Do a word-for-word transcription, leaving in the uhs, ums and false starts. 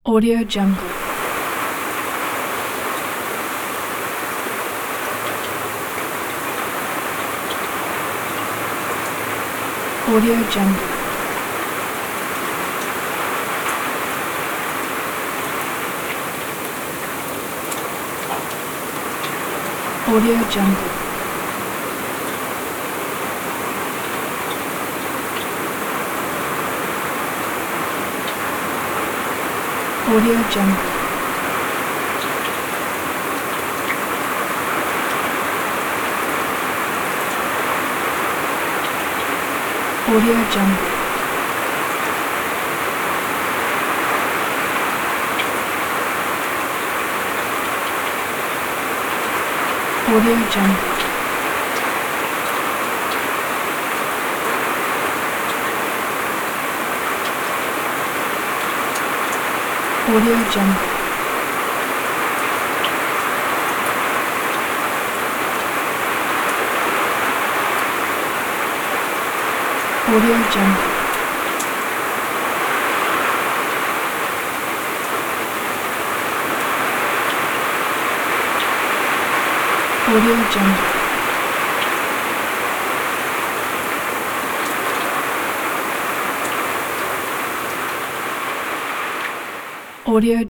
Audio Jungle. Audio Jungle. Audio Jungle. Audio Jungle. Audio Jungle. Audio Jungle. Audio Jungle. Audio Jungle. Audio Jungle. Audio